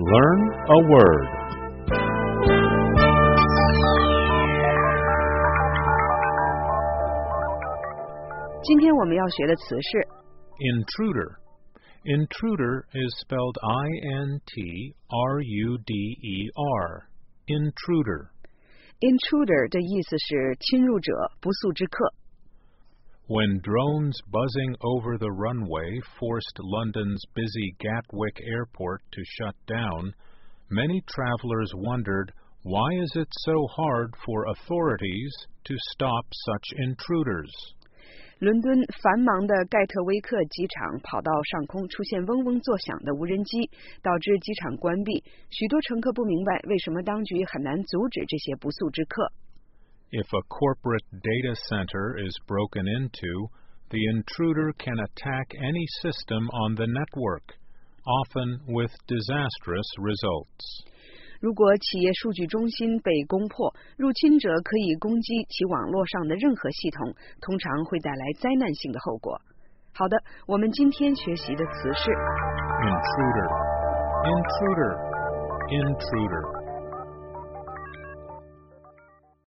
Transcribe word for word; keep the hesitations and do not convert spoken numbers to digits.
Learn a word. Intruder. Intruder is spelled I N T R U D E R. Intruder. Intruder 的意思是侵入者、不速之客。 When drones buzzing over the runway forced London's busy Gatwick Airport to shut down, many travelers wondered, why is it so hard for authorities to stop such intruders? 伦敦繁忙的盖特威克机场跑道上空出现嗡嗡作响的无人机，导致机场关闭。许多乘客不明白为什么当局很难阻止这些不速之客。 If a corporate data center is broken into, the intruder can attack any system on the network, often with disastrous results. 如果企业数据中心被攻破，入侵者可以攻击其网络上的任何系统，通常会带来灾难性的后果。好的，我们今天学习的词是 Intruder, intruder, intruder.